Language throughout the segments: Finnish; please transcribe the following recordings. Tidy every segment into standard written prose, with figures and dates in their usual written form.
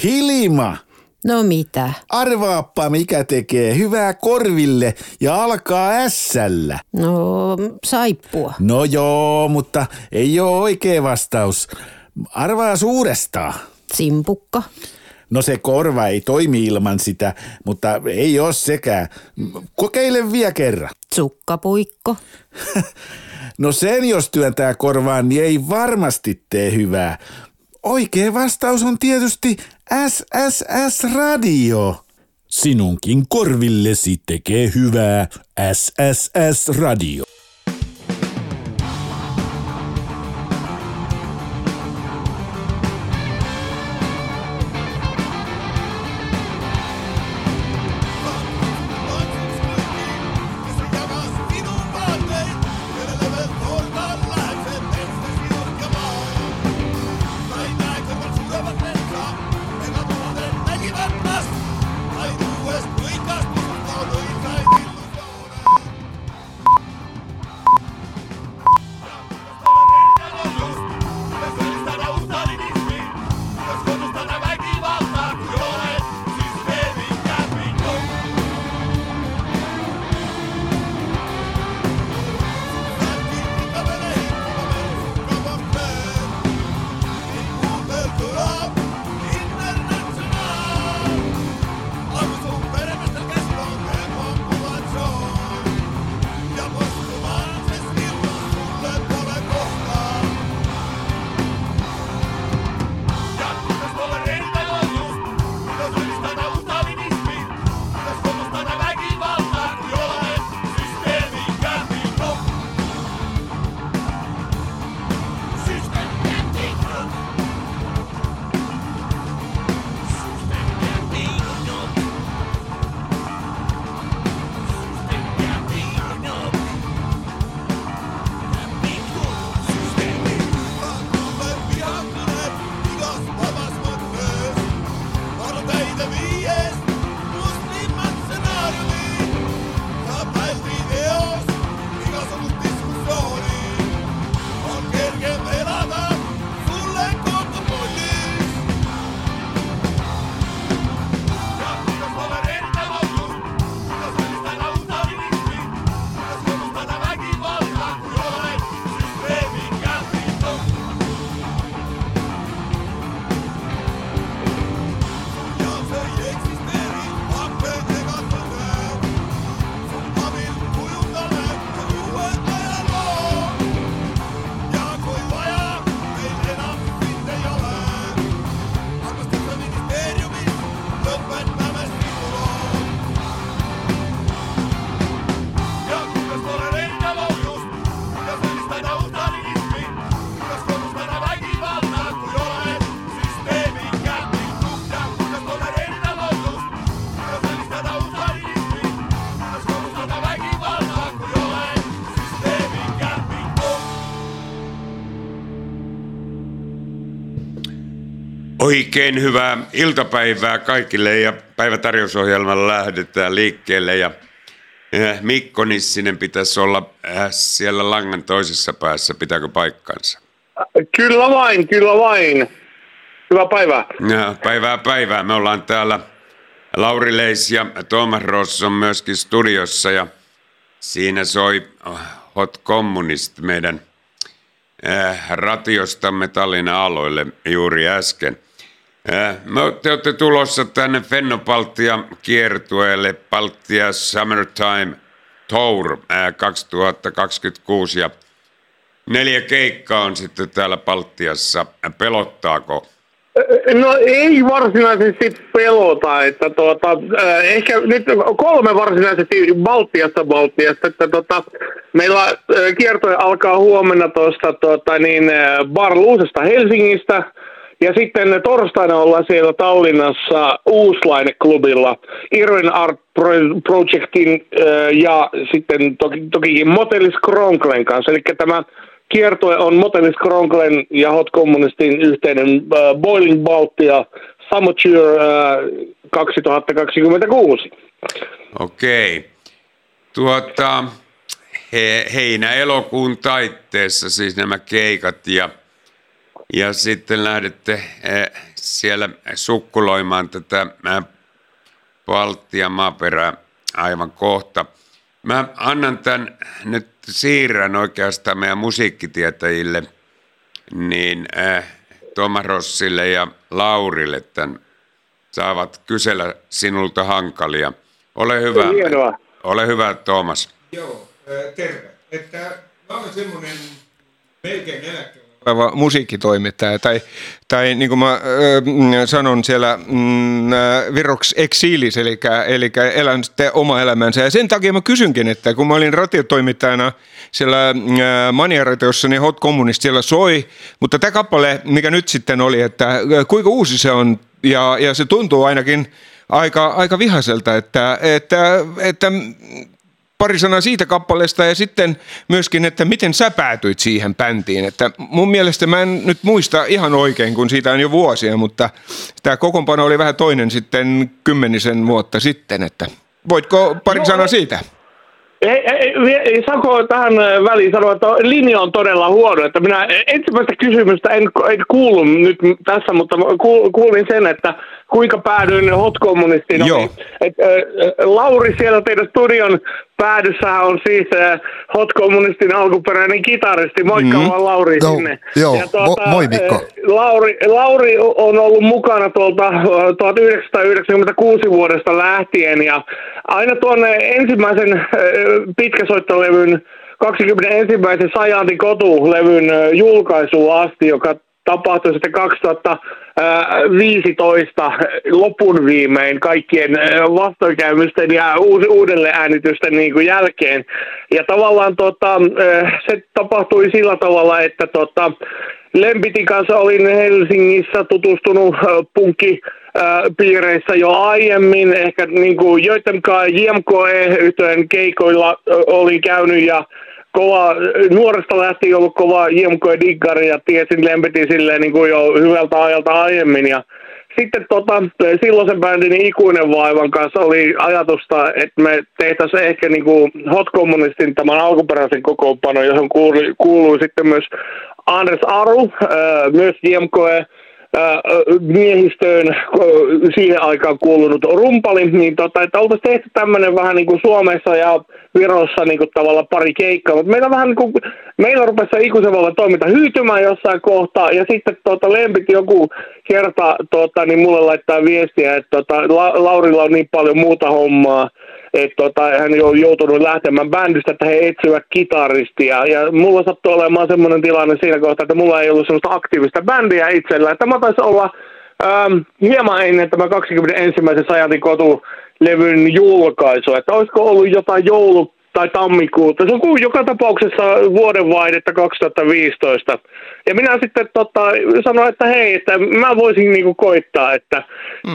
Hilma! No mitä? Arvaappa, mikä tekee hyvää korville ja alkaa ässällä. No, saippua. No joo, mutta ei oo oikea vastaus. Arvaa suurestaan. Simpukka. No se korva ei toimi ilman sitä, mutta ei oo sekään. Kokeile vielä kerran. Sukkapuikko. No sen jos työntää korvaan, niin ei varmasti tee hyvää. Oikea vastaus on tietysti SSS-radio. Sinunkin korvillesi tekee hyvää SSS-radio. Oikein hyvää iltapäivää kaikille ja päivätarjousohjelmalla lähdetään liikkeelle ja Mikko Nissinen pitäisi olla siellä langan toisessa päässä, pitääkö paikkansa? Kyllä vain. Hyvää päivää. Päivää. Me ollaan täällä, Lauri Leis ja Tuomas Roos on myöskin studiossa ja siinä soi Hot Communist meidän ratiostamme Tallinnan aloille juuri äsken. Te olette tulossa tänne Fenno-Baltia kiertueelle Baltia Summertime Tour 2026 ja 4 keikkaa on sitten täällä Baltiassa. Pelottaako? No ei varsinaisesti pelota, että ehkä nyt 3 varsinaisesti Baltiasta, että meillä kiertue alkaa huomenna tuosta Barluusesta Helsingistä ja sitten torstaina ollaan siellä Tallinnassa Uuslaine-klubilla Irvin Art Projectin ja sitten toki Motelis Kronklen kanssa, eli tämä kiertue on Motelis Kronklen ja Hot Communistin yhteinen Boiling Baltia Summer 2026. Okei. Heinä-elokuun taitteessa siis nämä keikat ja sitten lähdette siellä sukkuloimaan tätä Baltian maaperää aivan kohta. Mä annan tämän nyt siirrän oikeastaan meidän musiikkitietäjille, niin Tuomas Rossille ja Laurille tämän saavat kysellä sinulta hankalia. Ole hyvä. Hienoa. Ole hyvä, Tuomas. Joo, terve. Mä olen semmoinen melkein eläkkeellä oleva musiikkitoimittaja, tai niin kuin mä sanon siellä Virox Exilis, eli elän sitten oma elämänsä. Ja sen takia mä kysynkin, että kun mä olin radiotoimittajana siellä Mania-radiossa, niin Hot Communist siellä soi, mutta tämä kappale, mikä nyt sitten oli, että kuinka uusi se on, ja se tuntuu ainakin aika vihaiselta, että pari sanaa siitä kappaleesta ja sitten myöskin, että miten sä päätyit siihen bändiin. Että mun mielestä mä en nyt muista ihan oikein, kun siitä on jo vuosia, mutta tämä kokoonpano oli vähän toinen sitten 10 vuotta sitten. Että voitko pari sanaa siitä? Ei, saanko tähän väliin sanoa, että linja on todella huono. Että minä ensimmäistä kysymystä en kuulu nyt tässä, mutta kuulin sen, että kuinka päädyin Hot Communistiin. Lauri siellä teidän studion päädyssähän on siis Hot Communistin alkuperäinen kitaristi. Moikka vaan Lauri sinne. Joo, moi Mikko. Lauri on ollut mukana tuolta 1996 vuodesta lähtien ja aina tuonne ensimmäisen pitkäsoittolevyn 21. Sajanti Kotu-levyn julkaisuun asti, joka tapahtui sitten 2015 lopun viimein kaikkien vastoinkäymisten ja uudelleenäänitysten niin kuin jälkeen. Ja tavallaan se tapahtui sillä tavalla, että Lempitin kanssa olin Helsingissä tutustunut punkkipiireissä jo aiemmin, ehkä niin kuin joidenkaan JMK-yhtyeen keikoilla olin käynyt ja nuoresta lähtien ollut kova JMK-diggari ja tiesin Lempitin silleen niin kuin jo hyvältä ajalta aiemmin ja sitten silloisen bändin Ikuinen vaivan kanssa oli ajatusta, että me tehtäisiin ehkä niin kuin Hot Communistin tämän alkuperäisen kokoonpanon, johon kuului sitten myös Anders Aru, myös JMK miehistöön siihen aikaan kuulunut rumpali, niin että oltaisiin tehty tämmöinen vähän niin kuin Suomessa ja Virossa niin kuin tavallaan pari keikkaa, mutta meillä rupesi Ikuisen vaivan toiminta hyytymään jossain kohtaa, ja sitten Lempit joku kerta niin mulle laittaa viestiä, että Laurilla on niin paljon muuta hommaa, että hän on joutunut lähtemään bändistä, että he etsivät kitaristia. Ja mulla sattui olemaan semmoinen tilanne siinä kohtaa, että mulla ei ollut semmoista aktiivista bändiä itsellä. Tämä taisi olla hieman ennen tämä 21. Sajantin Kotu-levyn julkaisu. Että olisiko ollut jotain tai tammikuuta. Se on joka tapauksessa vuodenvaihdetta 2015. Ja minä sitten sanoin, että hei, että mä voisin niinku koittaa, että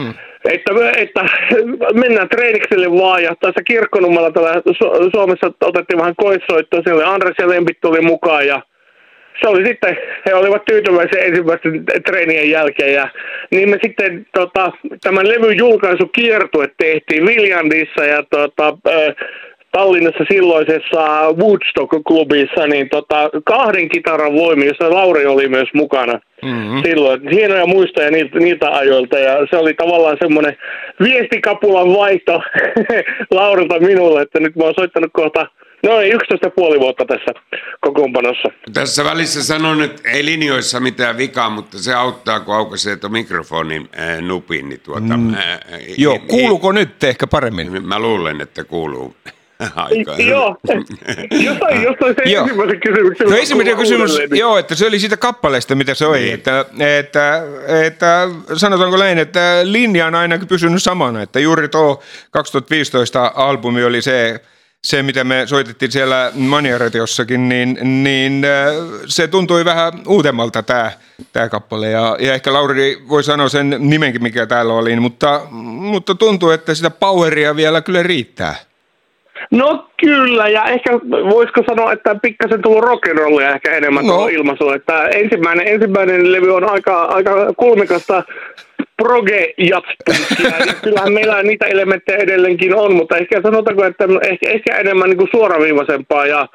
mennään treenikselle vaan, ja tässä Kirkkonummella täällä Suomessa otettiin vähän koissoittoa, siellä Andres ja Lempit tuli mukaan, ja se oli sitten, he olivat tyytyväisiä ensimmäisten treenien jälkeen, ja niin me sitten tämän levyn julkaisukiertue tehtiin Viljandissa, ja Tallinnassa silloisessa Woodstock-klubissa, niin 2 kitaran voimin, jossa Lauri oli myös mukana silloin. Hienoja muistoja niiltä ajoilta, ja se oli tavallaan semmoinen viestikapulan vaihto Laurilta minulle, että nyt mä oon soittanut kohta 11,5 vuotta tässä kokoonpanossa. Tässä välissä sanon, että ei linjoissa mitään vikaa, mutta se auttaa, kun aukaisee tuon mikrofonin nupin. Niin Joo, kuuluuko nyt ehkä paremmin? Mä luulen, että kuuluu. Joo, jostain se ensimmäisen kysymyksen. No ensimmäinen kysymys, joo, että se oli siitä kappaleesta, mitä se oli, että sanotaanko näin, että linja on ainakin pysynyt samana, että juuri tuo 2015 albumi oli se, mitä me soitettiin siellä Mania-radiossakin, niin se tuntui vähän uutemmalta tämä kappale. Ja ehkä Lauri voi sanoa sen nimenkin, mikä täällä oli, mutta tuntuu, että sitä poweria vielä kyllä riittää. No kyllä, ja ehkä voisiko sanoa, että pikkasen tullut rock'n'rollia ehkä enemmän tuolla ilmaisulla. Että ensimmäinen levy on aika kulmikasta proge-jatspunkia, ja kyllähän meillä niitä elementtejä edelleenkin on, mutta ehkä sanotaanko, että ehkä enemmän niin kuin suoraviivaisempaa ja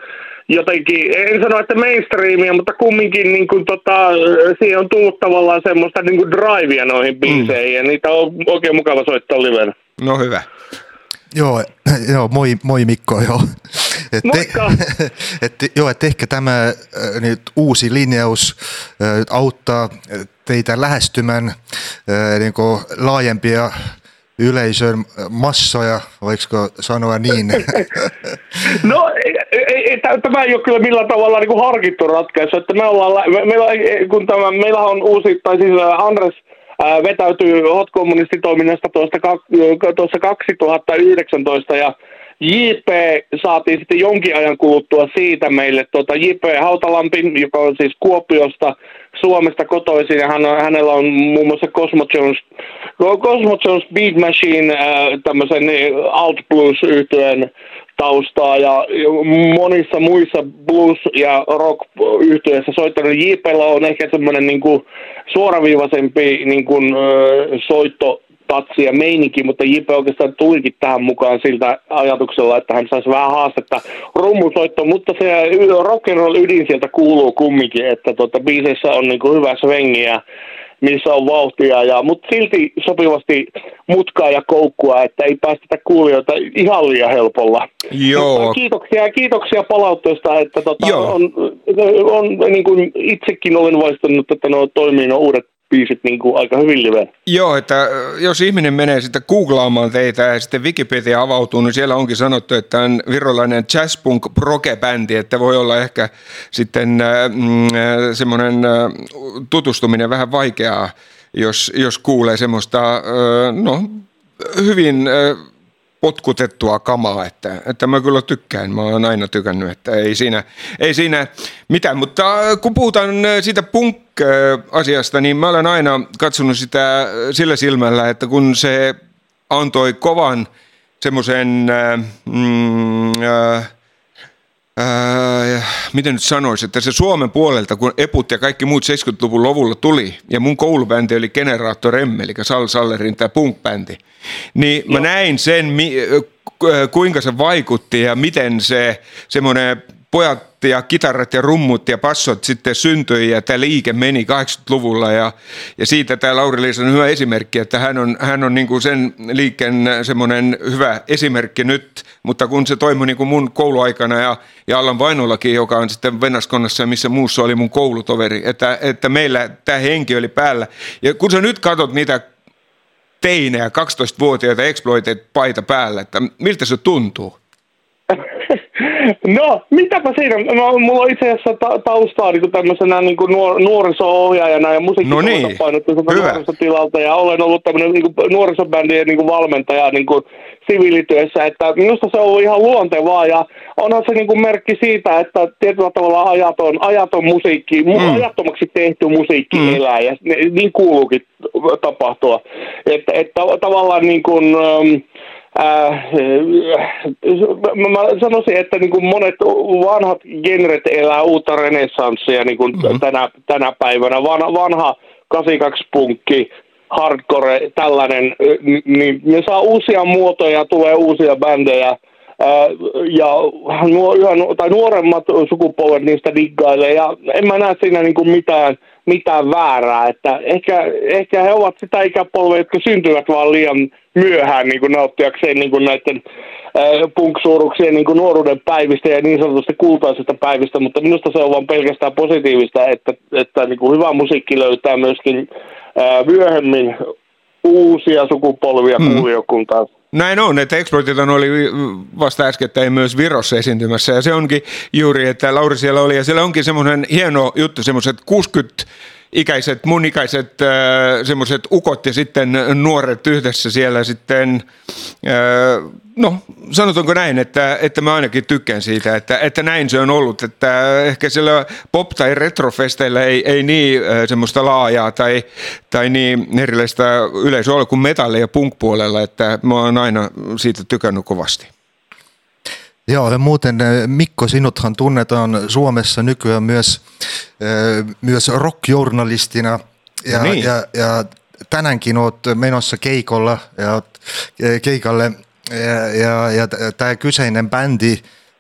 jotenkin, en sano, että mainstreamia, mutta kumminkin niin kuin, siihen on tullut tavallaan semmoista niin kuin drivea noihin biiseihin, ja niitä on oikein mukava soittaa livenä. No hyvä. Joo, moi Mikko, joo. Moikka! Että ehkä tämä nyt uusi linjaus auttaa teitä lähestymään niin kuin laajempia yleisön massoja, voiko sanoa niin? No, tämä ei ole kyllä millään tavalla niin kuin harkittu ratkaisu, että meillä on uusi, tai siis Andres vetäytyy Hot Communist-toiminnasta tuossa 2019 ja JP saatiin sitten jonkin ajan kuluttua siitä meille JP Hautalampi, joka on siis Kuopiosta, Suomesta kotoisin, ja hänellä on muun muassa Cosmo Jones Beat Machine, tämmöisen alt blues-yhtyeen taustaa ja monissa muissa blues- ja rock-yhtyeissä soittanut. JP:llä on ehkä semmoinen niinku suoraviivaisempi niinku soittotatsi ja meininki, mutta JP oikeastaan tulikin tähän mukaan siltä ajatuksella, että hän saisi vähän haastetta rummusoittoon, mutta se rock'n'roll ydin sieltä kuuluu kumminkin, että biiseissä on niinku hyvä svengiä, missä on vauhtia, mutta silti sopivasti mutkaa ja koukkua, että ei päästetä kuulijoita ihan liian helpolla. Joo. Kiitoksia palautteesta, että on niin kuin itsekin olen vaistanut, että toimii nuo uudet biisit niin kuin aika hyvin liven. Joo, että jos ihminen menee sitten googlaamaan teitä ja sitten Wikipedia avautuu, niin siellä onkin sanottu, että on virolainen jazzpunk proge-bändi, että voi olla ehkä sitten semmoinen tutustuminen vähän vaikeaa, jos kuulee semmoista hyvin potkutettua kamaa, että mä kyllä tykkään, mä oon aina tykännyt, että ei siinä mitään, mutta kun puhutaan siitä punk-asiasta, niin mä olen aina katsonut sitä sillä silmällä, että kun se antoi kovan semmoisen, miten nyt sanoisi, että se Suomen puolelta, kun Eput ja kaikki muut 70-luvun lovulla tuli, ja mun koulubändi oli Generaattor M, eli Sal Sallerin tämä punk-bändi, niin mä näin sen, kuinka se vaikutti ja miten se semmoinen pojat ja kitarat ja rummut ja passot sitten syntyi ja tämä liike meni 80-luvulla ja siitä tämä Lauri-Liisa on hyvä esimerkki, että hän on niin kuin sen liikkeen semmoinen hyvä esimerkki nyt, mutta kun se toimi niin kuin mun kouluaikana ja Allan Vainolakin, joka on sitten Venäskonnassa ja missä muussa oli mun koulutoveri, että meillä tämä henki oli päällä. Ja kun sä nyt katsot niitä teinejä, 12-vuotiaita Exploited-paita päällä, että miltä se tuntuu? No, mitäpä siinä? Mulla on itse asiassa taustaa niin tämmöisenä niin nuoriso-ohjaajana ja musiikkipainotteisena nuorisotilalta, ja olen ollut tämmöinen niin nuorisobändien niin valmentaja niin siviilityössä, että minusta se on ollut ihan luontevaa, ja onhan se niin kuin merkki siitä, että tietyllä tavalla ajaton musiikki, ajattomaksi tehty musiikki elää, ja niin kuuluukin tapahtua. Että tavallaan niin kuin mä sanoisin, että niin kuin monet vanhat genret elää uutta renessanssia niin kuin tänä päivänä. Vanha 82-punkki, hardcore, tällainen, niin ne saa uusia muotoja, tulee uusia bändejä. Ja nuoremmat sukupolvet niistä diggailee, ja en mä näe siinä niin kuin mitään väärää, että ehkä he ovat sitä ikäpolvea, jotka syntyvät vaan liian myöhään niin kuin nauttiakseen niin kuin näiden punk-suuruksien niin kuin nuoruuden päivistä ja niin sanotusti kultaisesta päivistä, mutta minusta se on vaan pelkästään positiivista, että niin kuin hyvä musiikki löytää myöskin myöhemmin uusia sukupolvia kuulijokuntaan. Näin on, että Exploited oli vasta äskettäin myös Virossa esiintymässä, ja se onkin juuri, että Lauri siellä oli, ja siellä onkin semmoinen hieno juttu, semmoiset 60-ikäiset, mun ikäiset semmoiset ukot ja sitten nuoret yhdessä siellä sitten, no sanotaanko näin, että mä ainakin tykkään siitä, että näin se on ollut, että ehkä siellä pop- tai retrofesteillä ei niin semmoista laajaa tai niin erilaista yleisöä ole kuin metalli- ja punk-puolella, että mä oon aina siitä tykännyt kovasti. Joo, ja muuten Mikko, sinuthan tunnetaan Suomessa nykyään myös rock-journalistina ja tänäänkin oot menossa keikalle ja tämä kyseinen bändi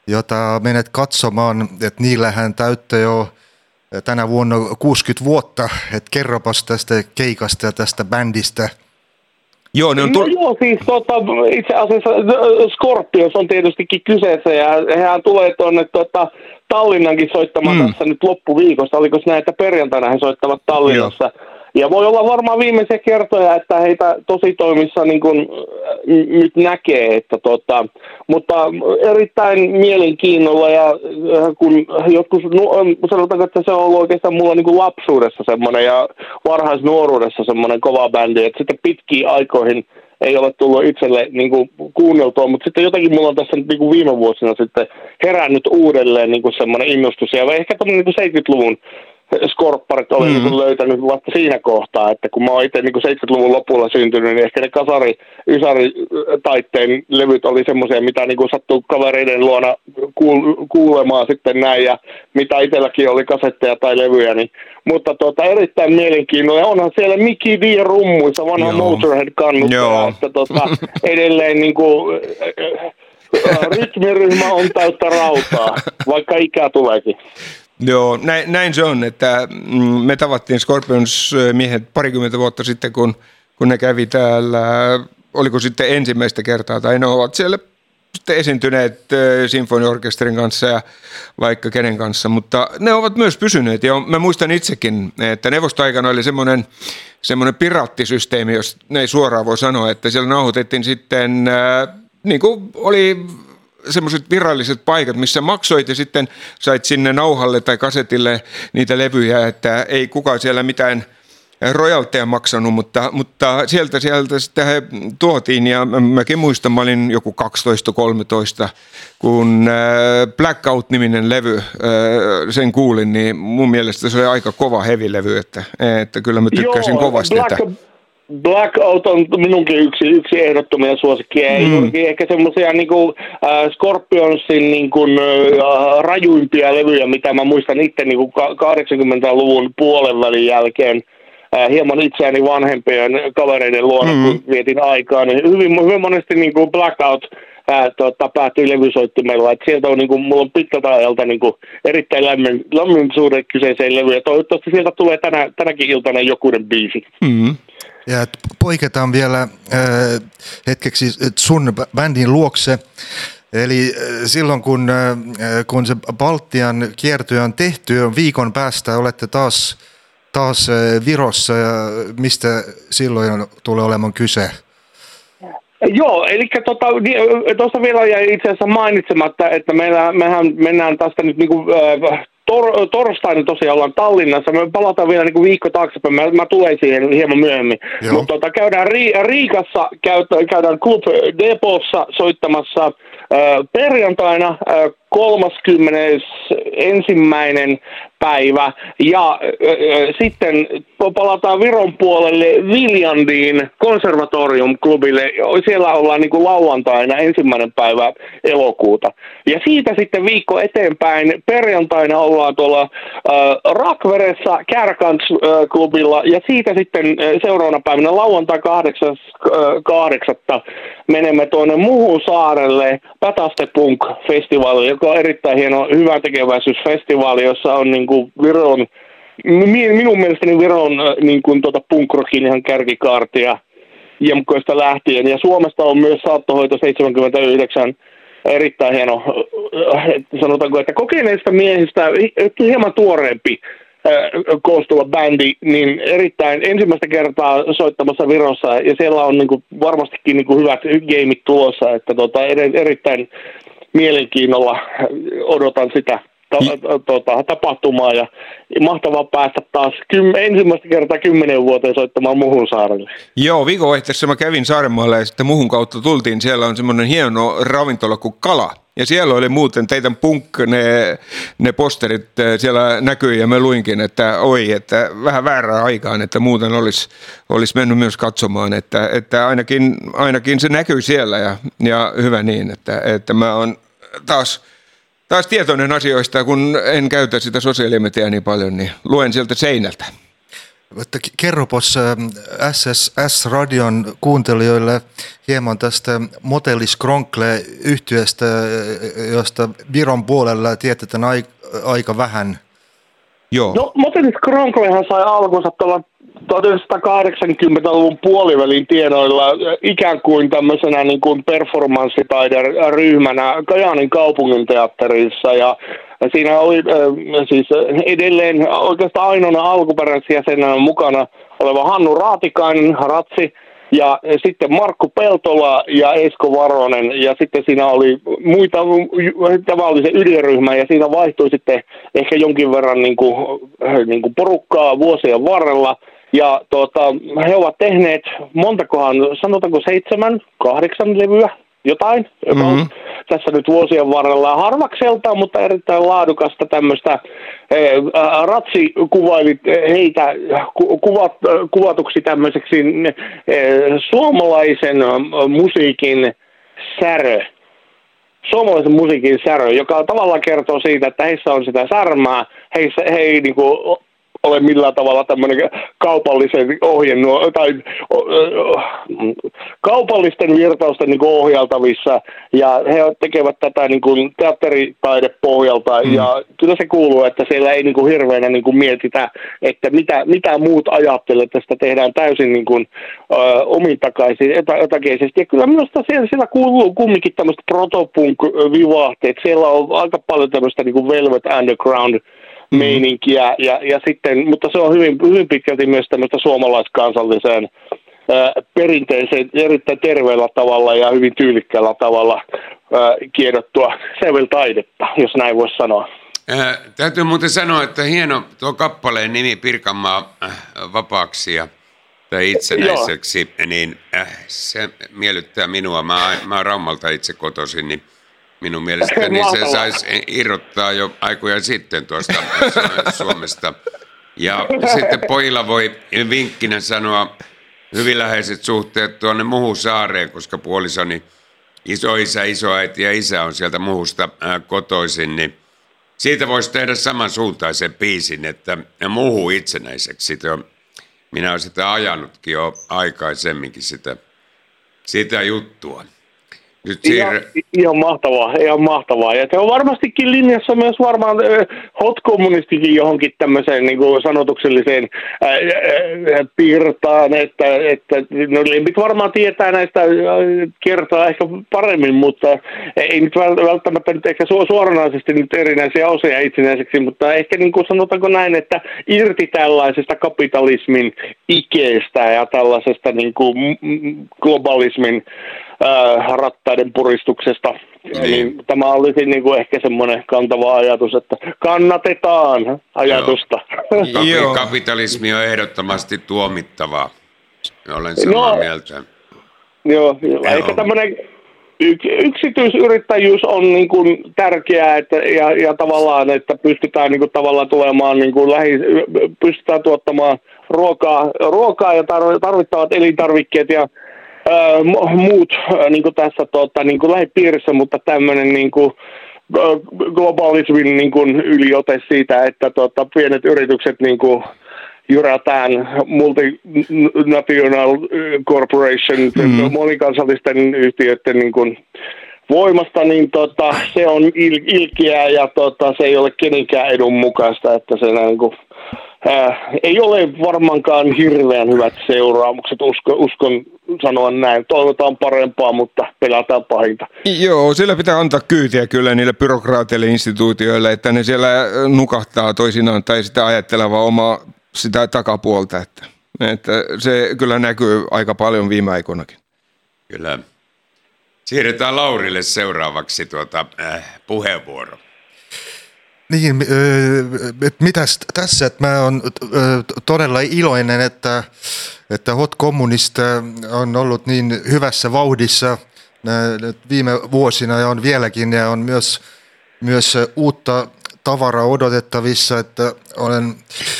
jota menet katsomaan, että niillähän täyttää jo tänä vuonna 60 vuotta, että kerropas tästä keikasta ja tästä bändistä. Joo, ne on joo, siis itse asiassa Scorpions on tietystikin kyseessä ja hehän tulee tuonne Tallinnankin soittamaan tässä nyt loppuviikosta. Oliko se näin, että perjantaina he soittavat Tallinnassa? Joo. Ja voi olla varmaan viimeisiä kertoja, että heitä tositoimissa niin kuin nyt näkee, että mutta erittäin mielenkiinnolla ja kun joskus sanotaan, että se on ollut oikeastaan mulla niin kuin lapsuudessa semmoinen ja varhaisnuoruudessa semmoinen kova bändi, että sitten pitkiin aikoihin ei ole tullut itselle niin kuin kuunneltua, mutta sitten jotenkin mulla on tässä nyt niin kuin viime vuosina sitten herännyt uudelleen niin kuin semmoinen innostus ja ehkä tämmöinen niin kuin 70-luvun skorpparit olen niin löytänyt vasta siinä kohtaa, että kun mä oon itse niin 70-luvun lopulla syntynyt, niin ehkä ne ysäri-taitteen levyt oli semmoisia, mitä niin sattuu kavereiden luona kuulemaan sitten näin, ja mitä itselläkin oli kasetteja tai levyjä, niin, mutta erittäin mielenkiinnolla. Onhan siellä Mickey D. rummuissa, vanha Motorhead-kannuttaja, että edelleen niin kuin, rytmiryhmä on täyttä rautaa, vaikka ikää tuleekin. Joo, näin se on, että me tavattiin Scorpions-miehet parikymmentä vuotta sitten, kun ne kävi täällä, oliko sitten ensimmäistä kertaa, tai ne ovat siellä sitten esiintyneet sinfoniaorkesterin kanssa ja vaikka kenen kanssa, mutta ne ovat myös pysyneet, ja mä muistan itsekin, että neuvostoaikana oli semmoinen piraattisysteemi, jos ei suoraan voi sanoa, että siellä nauhoitettiin sitten, niin kuin oli semmoiset viralliset paikat, missä maksoit ja sitten sait sinne nauhalle tai kasetille niitä levyjä, että ei kukaan siellä mitään rojalteja maksanut, mutta sieltä sitten he tuotiin ja mäkin muistan, mä olin joku 12-13, kun Blackout-niminen levy, sen kuulin, niin mun mielestä se oli aika kova heavy-levy, että kyllä mä tykkäsin kovasti. Blackout on minunkin yksi ehdottomia suosikkia. Ehkä semmoisia niinku Scorpionsin niinku rajuimpia levyjä, mitä mä muistan itse niinku 80-luvun puolenvälin jälkeen. Hieman itseäni vanhempien kavereiden luona, kun vietin aikaa, niin hyvin monesti niinku Blackout päätyi levysoittimella. Et sieltä on niinku, mulla on pitkältä ajalta niinku erittäin lämmin suhde kyseiseen levyyn. Ja toivottavasti sieltä tulee tänäkin iltana jokunen biisi. Mm-hmm. Ja poiketaan vielä hetkeksi sun bändin luokse. Eli silloin kun se Baltian kiertue on tehty, viikon päästä olette taas Virossa, ja mistä silloin tulee olemaan kyse? Joo, eli tuosta vielä jäi itse asiassa mainitsematta, että mehän mennään tästä nyt niinku torstaina tosiaan ollaan Tallinnassa. Me palataan vielä niin kuin viikko taaksepäin. Mä tulen siihen hieman myöhemmin. Mutta käydään Riikassa, käydään Club Depossa soittamassa perjantaina 31. päivä. Ja sitten palataan Viron puolelle Viljandiin konservatorium-klubille. Siellä ollaan niin kuin lauantaina 1. päivä elokuuta. Ja siitä sitten viikko eteenpäin perjantaina ollaan tuolla Rakveressa Kärkans-klubilla. Ja siitä sitten seuraavana päivänä lauantai 8.8. menemme tuonne Muhunsaarelle Pätästepunk-festivaalille, joka on erittäin hieno hyväntekeväisyysfestivaali, jossa on niin kuin Viron, minun mielestäni Viron niin kuin punk-rockin ihan kärkikaartia jemkoista lähtien. Ja Suomesta on myös Saattohoito 79 erittäin hieno, sanotaanko, että kokeneista miehistä hieman tuoreempi koostuva bändi, niin erittäin ensimmäistä kertaa soittamassa Virossa, ja siellä on niin kuin varmastikin niin kuin hyvät gameit tulossa, että erittäin mielenkiinnolla odotan sitä tapahtumaa, ja mahtavaa päästä taas ensimmäistä kertaa 10 vuoteen soittamaan Muhunsaarelle. Joo, viikonvaihteessa mä kävin Saarenmaalla ja sitten Muhun kautta tultiin. Siellä on semmoinen hieno ravintola kuin Kala. Ja siellä oli muuten teidän punk, ne posterit siellä näkyi ja mä luinkin, että vähän väärään aikaan, että muuten olisi mennyt myös katsomaan, että ainakin se näkyy siellä ja hyvä niin, että mä oon taas tietoinen asioista, kun en käytä sitä sosiaalimediaa niin paljon, niin luen sieltä seinältä. Kerropas SSS-radion kuuntelijoille hieman tästä Motelis Kronkle-yhtyeestä, josta Viron puolella tiedetään aika vähän. Joo. No Motelis Kronklehan sai alkunsa tuolla 1980-luvun puolivälin tienoilla ikään kuin tämmöisenä niin kuin performanssitaideryhmänä Kajaanin kaupunginteatterissa ja siinä oli siis edelleen oikeastaan ainoana alkuperäisjäsenenä mukana oleva Hannu Raatikainen, Ratsi, ja sitten Markku Peltola ja Esko Varonen, ja sitten siinä oli muita, tämä oli se ydinryhmä, ja siinä vaihtui sitten ehkä jonkin verran niin kuin porukkaa vuosien varrella, ja he ovat tehneet montakohan, sanotaanko 7-8 levyä, jotain, joka on tässä nyt vuosien varrella harvakselta, mutta erittäin laadukasta tämmöistä. Ratsi kuvaili heitä kuvatuksi tämmöiseksi suomalaisen musiikin särö. Suomalaisen musiikin särö, joka tavallaan kertoo siitä, että heissä on sitä särmää, he ei niinku ole millään tavalla tämmöinen kaupallisen kaupallisten virtausten niin ohjaltavissa, ja he tekevät tätä niin kuin teatteritaidepohjalta, ja kyllä se kuuluu, että siellä ei niin kuin hirveänä niin kuin mietitä, että mitä muut ajattelee, että sitä tehdään täysin niin kuin omintakaisin, etäkeisesti, ja kyllä minusta siellä kuuluu kumminkin tämmöistä protopunk-vivahteet, siellä on aika paljon tämmöistä niin kuin Velvet Underground meininkiä, ja sitten, mutta se on hyvin pitkälti myös tämmöistä suomalaiskansalliseen perinteiseen, erittäin terveellä tavalla ja hyvin tyylikkäällä tavalla kiedottua säveltaidetta, jos näin voisi sanoa. Täytyy muuten sanoa, että hieno tuo kappaleen nimi Pirkanmaa vapaaksi tai itsenäiseksi, niin se miellyttää minua. Mä oon Raumalta itse kotoisin, niin minun mielestäni se saisi irrottaa jo aikoja sitten tuosta Suomesta. Ja sitten pojilla voi vinkkinä sanoa hyvin läheiset suhteet tuonne Muhusaareen, koska puolisoni isoisä, isoäiti ja isä on sieltä Muhusta kotoisin, niin siitä voisi tehdä samansuuntaisen biisin, että Muhu itsenäiseksi. Minä olen sitä ajanutkin jo aikaisemminkin sitä juttua. Ihan mahtavaa. Ja se on varmastikin linjassa myös varmaan hot kommunistikin johonkin tämmöiseen niin kuin sanotukselliseen piirtaan, että no limpit varmaan tietää näistä kertoa ehkä paremmin, mutta ei nyt välttämättä nyt ehkä suoranaisesti nyt erinäisiä osia itsenäiseksi, mutta ehkä niin kuin sanotaanko näin, että irti tällaisesta kapitalismin ikeestä ja tällaisesta niin kuin globalismin rattaiden puristuksesta, niin tämä olisi niin kuin ehkä semmoinen kantava ajatus, että kannatetaan ajatusta. Kapitalismi on ehdottomasti tuomittavaa. Olen samaa mieltä. Joo, ehkä tämmöinen yksityisyrittäjyys on niin kuin tärkeää, että, ja tavallaan, että pystytään niin kuin tavallaan tulemaan, niin kuin pystytään tuottamaan ruokaa ja tarvittavat elintarvikkeet ja muut niin kuin tässä niin kuin lähipiirissä, mutta tämmöinen niin kuin globalismin niin kuin yliote siitä, että pienet yritykset niin kuin jyrätään multinational corporation, monikansallisten yhtiöiden niin kuin voimasta, niin se on ilkeää ja se ei ole kenenkään edun mukaista, että se niin kuin ei ole varmaankaan hirveän hyvät seuraamukset, uskon sanoa näin. Toivotaan parempaa, mutta pelätään pahinta. Joo, siellä pitää antaa kyytiä kyllä niille byrokraateille instituutioille, että ne siellä nukahtaa toisinaan tai sitä ajattelevaa omaa sitä takapuolta. Että se kyllä näkyy aika paljon viime aikoinakin. Kyllä. Siirretään Laurille seuraavaksi puheenvuoro. Niin, mitäs tässä, että mä oon todella iloinen, että Hot Communist on ollut niin hyvässä vauhdissa viime vuosina ja on vieläkin, ja on myös uutta tavaraa odotettavissa, että olen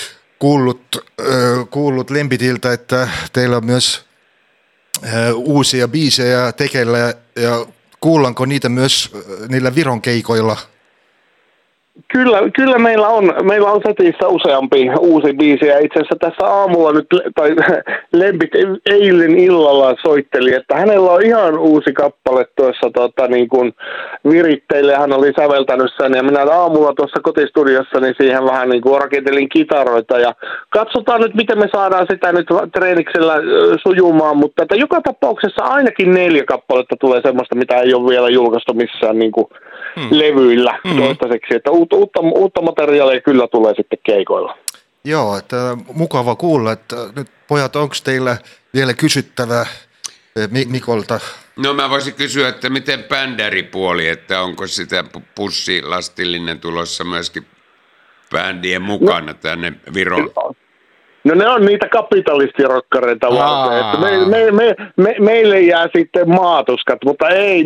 kuullut Lempitiltä, että teillä on myös uusia biisejä tekeillä, ja kuullaanko niitä myös niillä Viron keikoilla? Kyllä meillä on setissä useampi uusi biisi ja itse asiassa tässä aamulla nyt, tai Lempit eilen illalla soitteli, että hänellä on ihan uusi kappale tuossa niin kuin viritteille, hän oli säveltänyt sen ja minä aamulla tuossa kotistudiossa niin siihen vähän niin kuin rakentelin kitaroita ja katsotaan nyt miten me saadaan sitä nyt treeniksellä sujumaan, mutta että joka tapauksessa ainakin 4 kappaletta tulee semmoista, mitä ei ole vielä julkaistu missään niin kuin levyillä toistaiseksi, että uutta materiaalia kyllä tulee sitten keikoilla. Joo, että mukava kuulla, että nyt pojat, onko teillä vielä kysyttävää Mikolta? No mä voisin kysyä, että miten bändäripuoli, että onko sitä pussilastillinen tulossa myöskin bändien mukana tänne Viroon? No ne on niitä kapitalistирokkareita varten, että meille jää sitten maatuskat, mutta ei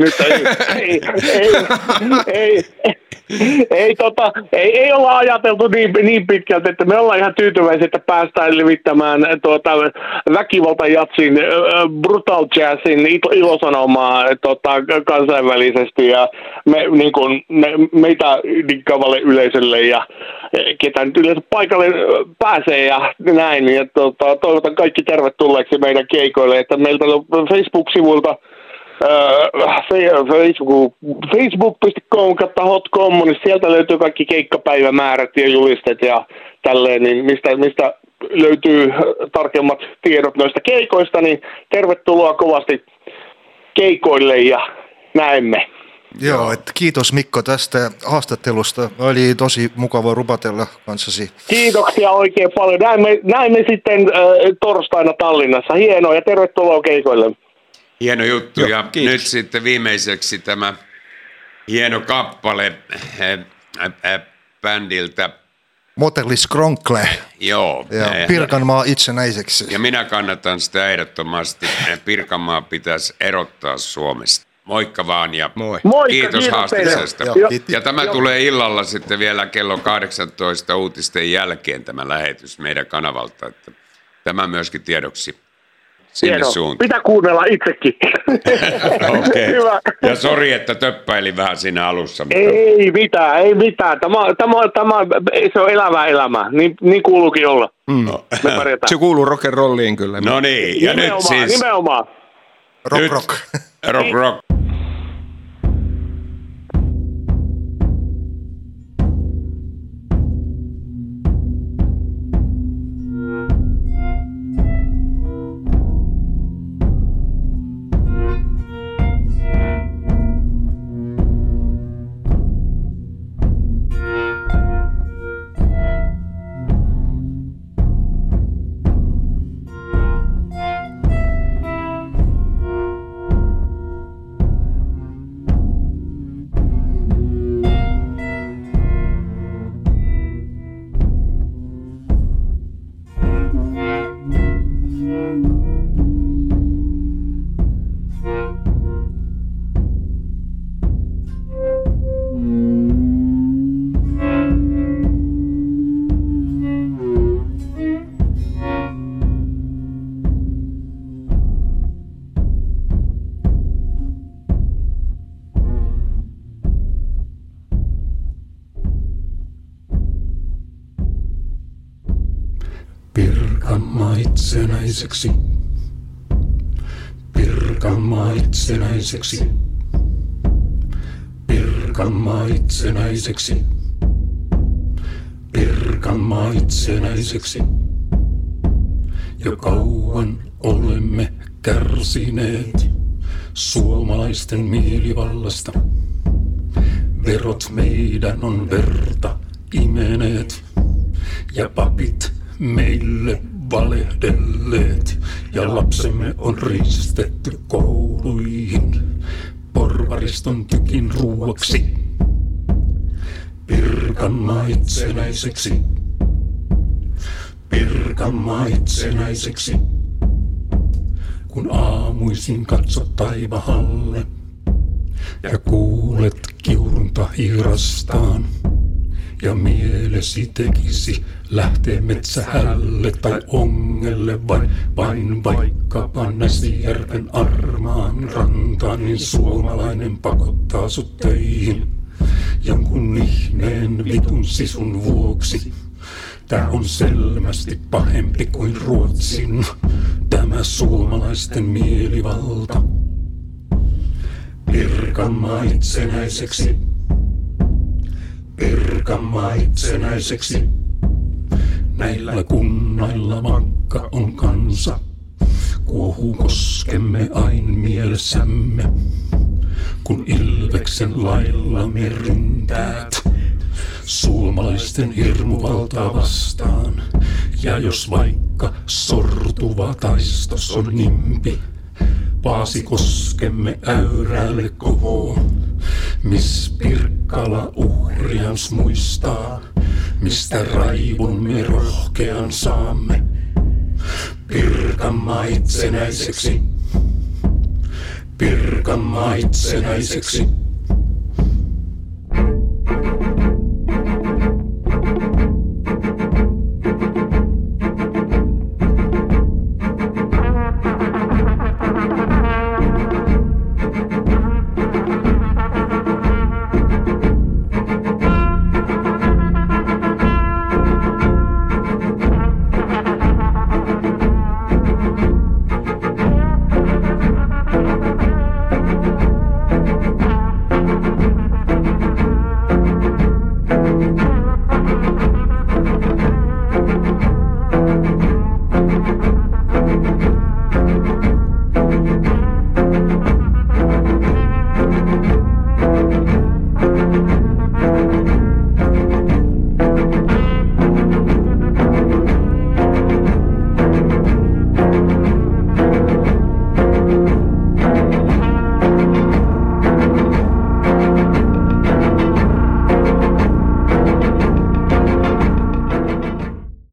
olla ajateltu niin pitkälti, että me ollaan ihan tyytyväisiä, että päästään levittämään väkivaltajatsin, brutal jazzin ilosanomaa kansainvälisesti ja meitä diggaavalle yleisölle ja ketä nyt yleensä paikalle pääsee ja näin, ja toivotan kaikki tervetulleeksi meidän keikoille, että meiltä on Facebook-sivulta facebook.com/hotcom, niin sieltä löytyy kaikki keikkapäivämäärät ja julistet ja tälleen, niin mistä löytyy tarkemmat tiedot noista keikoista, niin tervetuloa kovasti keikoille ja näemme. Joo, että kiitos Mikko tästä haastattelusta. Oli tosi mukava rupatella kanssasi. Kiitoksia oikein paljon. Näemme sitten torstaina Tallinnassa. Hienoa ja tervetuloa keikoille. Hieno juttu. Joo, ja kiitos. nyt sitten viimeiseksi tämä hieno kappale bändiltä. Motelli Skronkle. Joo. Ja Pirkanmaa itsenäiseksi. Ja minä kannatan sitä ehdottomasti. Pirkanmaa pitäisi erottaa Suomesta. Moikka vaan ja Moikka, kiitos haasteesta. Ja tämä tulee illalla sitten vielä kello 18 uutisten jälkeen tämä lähetys meidän kanavalta. Että tämä myöskin tiedoksi sinne suuntaan. Pitää kuunnella itsekin. Okei. Hyvä. Ja sori, että töppäilin vähän siinä alussa. Mutta... Ei mitään. Tämä se on elävää elämää. Niin kuuluukin olla. No. Se kuuluu rock'n'rolliin kyllä. No niin, ja nimenomaan, nyt siis... Nimenomaan. Rock. Rock. Pirkanmaa itsenäiseksi. Pirkanmaa itsenäiseksi. Pirkanmaa itsenäiseksi. Pirkanmaa itsenäiseksi. Jo kauan olemme kärsineet suomalaisten mielivallasta. Verot meidän on verta imeneet ja papit meille valehdelleet ja lapsemme on ristetty kouluihin porvariston tykin ruuaksi. Pirkanmaa itsenäiseksi. Pirkanmaa itsenäiseksi. Kun aamuisin katsot taivahalle ja kuulet kiurunta hiirastaan ja mielesi tekisi lähtee metsähälle tai ongelle vain vaikkapa Näsijärven armaan rantaan, niin suomalainen pakottaa sut töihin jonkun ihmeen vitun sisun vuoksi. Tää on selvästi pahempi kuin Ruotsin, tämä suomalaisten mielivalta. Pirkanmaa itsenäiseksi, Pirkanmaa itsenäiseksi. Näillä kunnailla vankka on kansa, kuohuu koskemme ain mielessämme, kun Ilveksen lailla me ryntäät suomalaisten hirmuvaltaa vastaan. Ja jos vaikka sortuva taistos on nimpi, Paasikoskemme äyräälle kohoo, mis Pirkkala uhrians muistaa, mistä raivon me rohkean saamme. Pirkanmaa itsenäiseksi, Pirkanmaa itsenäiseksi.